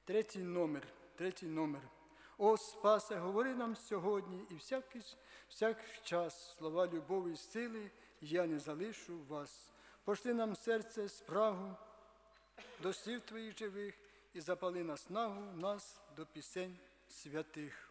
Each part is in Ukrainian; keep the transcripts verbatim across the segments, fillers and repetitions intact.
третій номер, третій номер. О, Спасе, говори нам сьогодні і всякий, всякий час слова любові і сили, я не залишу вас. Пошли нам серце спрагу до слів Твоїх живих і запали наснагу нас до пісень святих.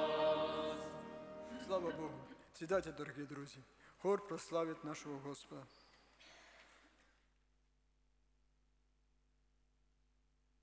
Слава Богу! Сідайте, дорогі друзі. Хор прославить нашого Господа.